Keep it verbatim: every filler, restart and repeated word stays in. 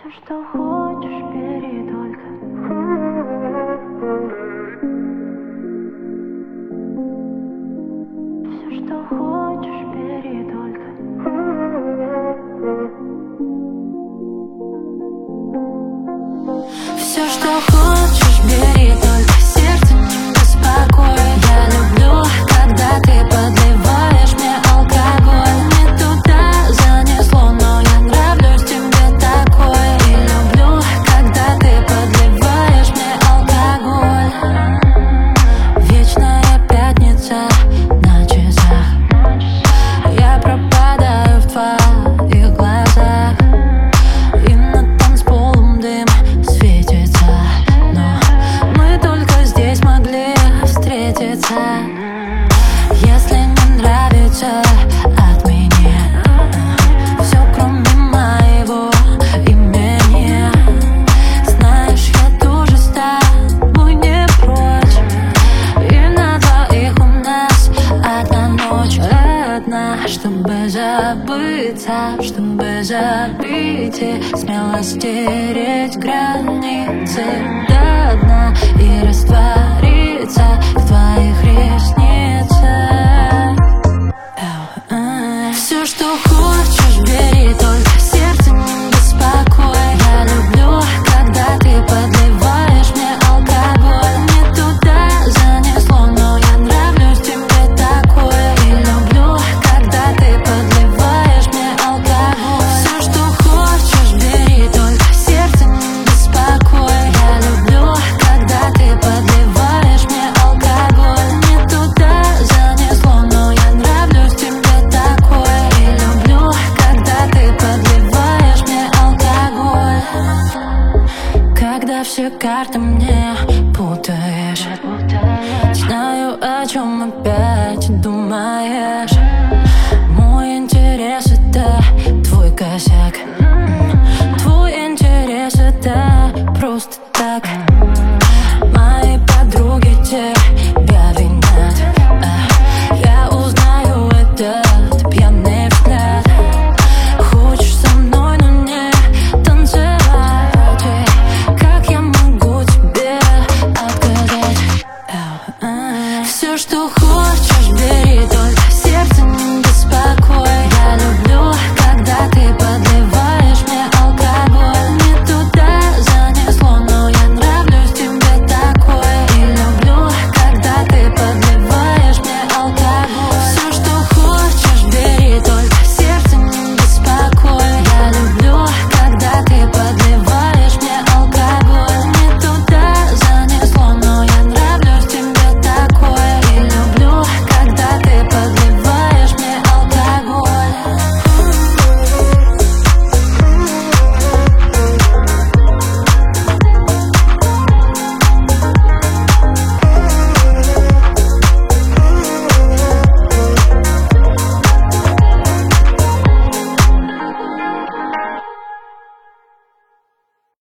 Все, что хочешь, бери только. Все, что хочешь, бери только. Все, что хочешь, бери только. Сердце не беспокоит. Я люблю, когда ты подливаешь мне алкоголь. Не туда занесло, но я нравлюсь тебе такой. И люблю, когда ты подливаешь мне алкоголь. Вечная пятница на часах. Я пропадаю в твоих глазах. И над танцполом дым светится. Но мы только здесь могли встретиться. Если не нравится, отмени все, кроме моего имени. Знаешь, я тоже с тобой не прочь. И на двоих у нас одна ночь. Одна, чтобы забыться, чтобы забыть и смело стереть границы до дна и раствориться в твоих ресницах. Все, что хочешь, бери только. Сердце не беспокоит. Я люблю, когда ты подливаешь мне алкоголь. Не туда занесло, но я нравлюсь тебе такой. И люблю, когда ты подливаешь мне алкоголь. Все, что хочешь, бери только. Сердце не беспокоит. Я люблю, когда ты подливаешь мне алкоголь. Не туда занесло, но я нравлюсь тебе такой. И люблю, когда ты подливаешь мне алкоголь. Когда все карты мне путаешь, знаю, о чем опять думаешь. Мой интерес — это твой косяк. Твой интерес — это просто